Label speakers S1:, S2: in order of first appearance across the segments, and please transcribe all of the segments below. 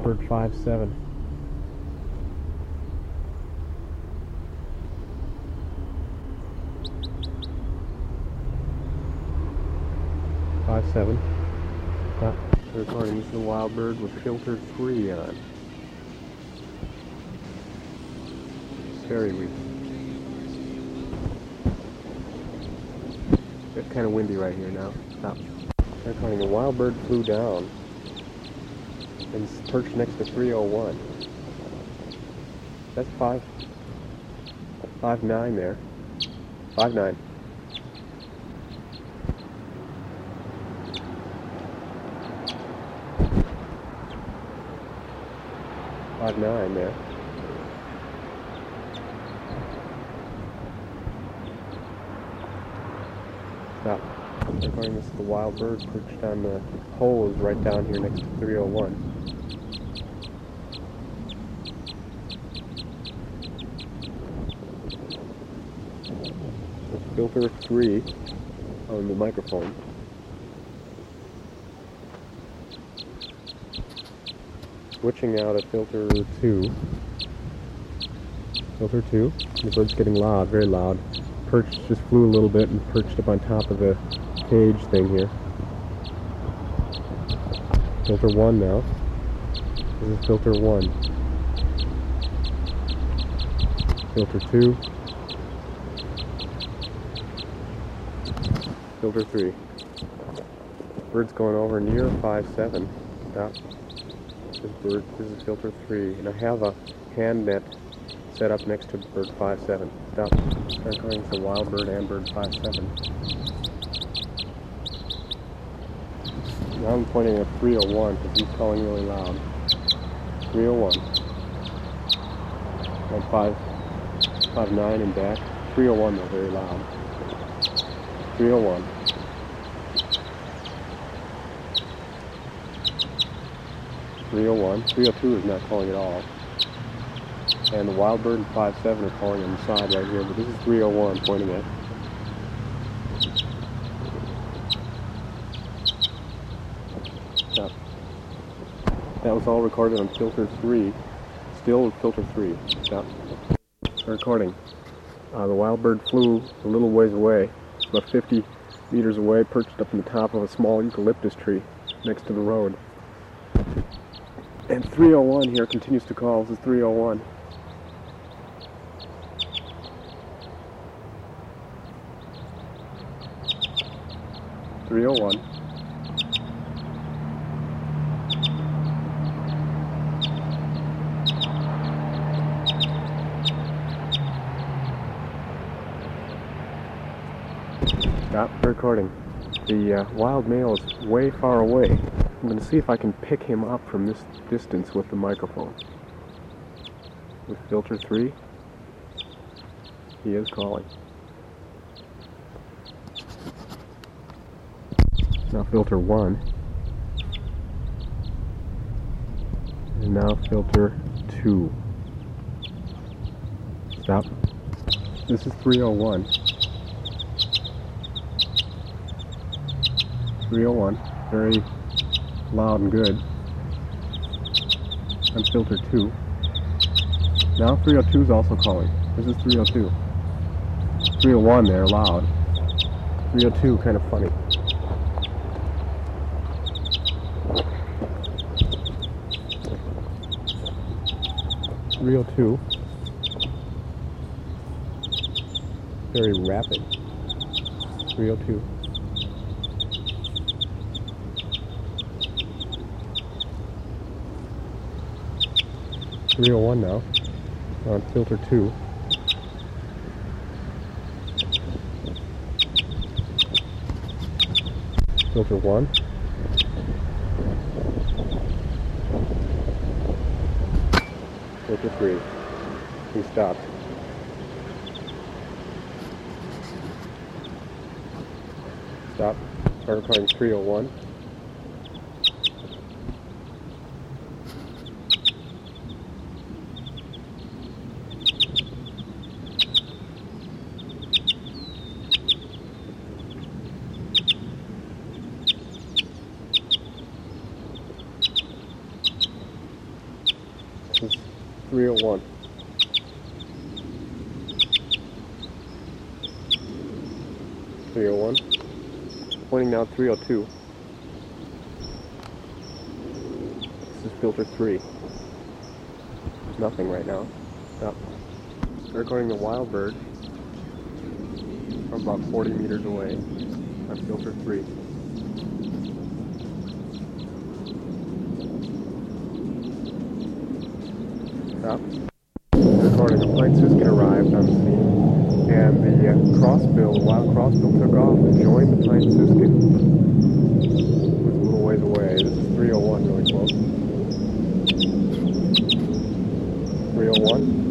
S1: bird 5-7. Recording. This is a wild bird with filter 3 on. It's very weak. It's kind of windy right here now. Stop. Recording. A wild bird flew down and is perched next to 301. That's 5.9 there. 5.9. 5.9 there. Stop. Recording. This is the wild bird perched on the hose right down here next to 301. With filter 3 on the microphone. Switching out at filter 2. Filter 2. The bird's getting loud, very loud. Perch just flew a little bit and perched up on top of the cage thing here. Filter 1 now. This is filter 1. Filter 2. Filter 3. Bird's going over near 5.7. Stop. This is filter 3, and I have a hand net set up next to bird 5.7. Stop. Start calling this a wild bird and bird 5.7. Now I'm pointing at 301 because he's calling really loud. 301. And 5.9 and back. 301 though, very loud. 301. 301. 302 is not calling at all. And the wild bird and 5.7 are calling on the side right here, but this is 301 pointing at. Stop. That was all recorded on filter 3. Still filter 3. Stop. Recording. The wild bird flew a little ways away, about 50 meters away, perched up in the top of a small eucalyptus tree next to the road. And 301 here continues to call. This is 301. Stop recording. The wild male is way far away. I'm going to see if I can pick him up from this distance with the microphone. With filter 3, he is calling. Now filter 1. And now filter 2. Stop. This is 301. 301. Very loud and good. And filter 2. Now 302 is also calling. This is 302. 301 there, loud. 302, kind of funny. 302. Very rapid. 302. 301 now, on filter 2. Filter 1. Filter 3. He stopped. Stop. Start recording 301. 301. Pointing now at 302. This is filter 3. Nothing right now. Stop. They're recording the wild bird from about 40 meters away on filter 3. Stop. Recording a pine siskin arrived on the scene, and the crossbill, the wild crossbill, took off and joined the pine siskin. It was a little ways away. This is 301, really close. 301.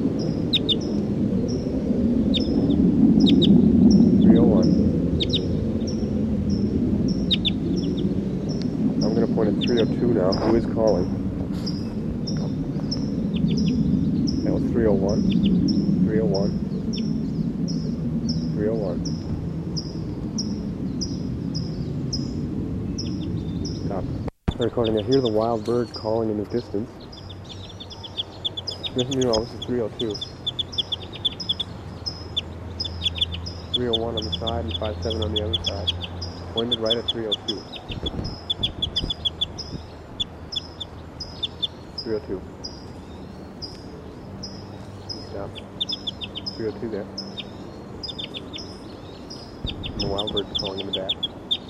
S1: 301. I'm going to point at 302 now. Who is calling? That was 301. 301. 301. Stop. Recording. I hear the wild bird calling in the distance. Meanwhile, this is 302. 301 on the side and 57 on the other side. Pointed right at 302. 302. Stop. 302 there. And the wild bird's calling in the back.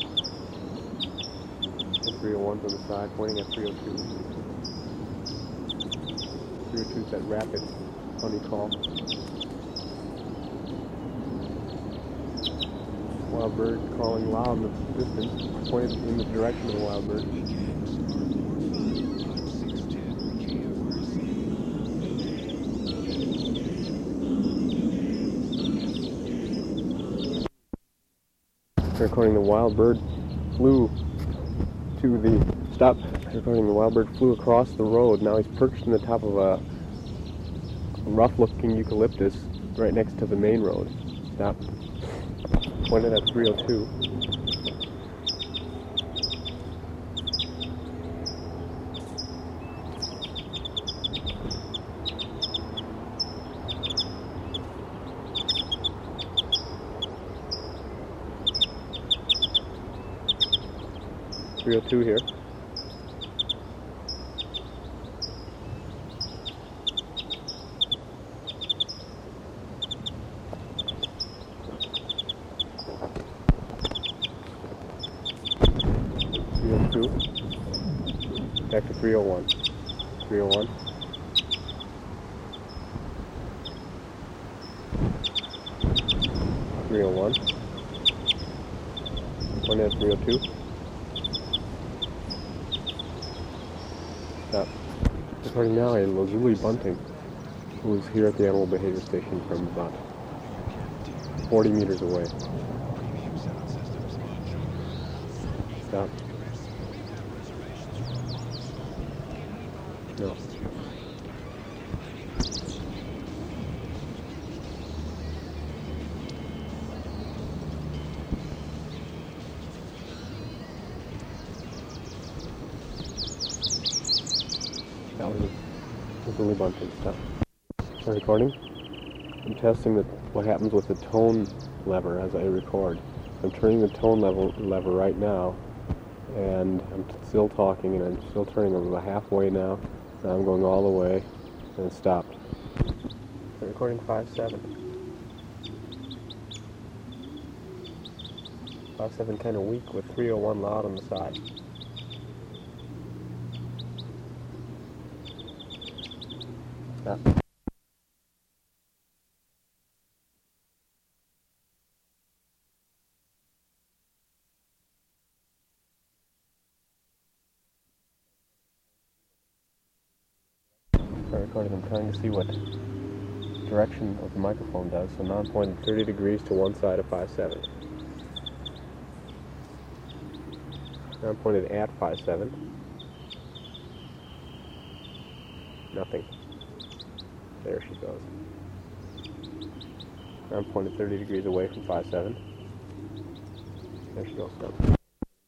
S1: And 301's on the side, pointing at 302. 302's that rapid, funny call. Wild bird calling loud in the distance, pointed in the direction of the wild bird. Recording the wild bird flew to the stop. Recording the wild bird flew across the road. Now he's perched in the top of a rough-looking eucalyptus right next to the main road. Stop. Pointed at 302. .302 here. Back to 301. 301. 301. One at 302. Stop. Recording now a lazuli bunting who is here at the animal behavior station from about 40 meters away. Stop. No. That was really bunting. Stop. I'm recording. I'm testing what happens with the tone lever as I record. I'm turning the tone lever right now, and I'm still talking, and I'm still turning them about halfway now. Now I'm going all the way, and it stopped. I'm recording 5.7. 5.7 kind of weak with 301 loud on the side. Stop. Recording. I'm trying to see what direction of the microphone does. So now I'm pointing 30 degrees to one side of 5.7. Now I'm pointed at 5.7. Nothing. There she goes. Now I'm pointed 30 degrees away from 5.7. There she goes.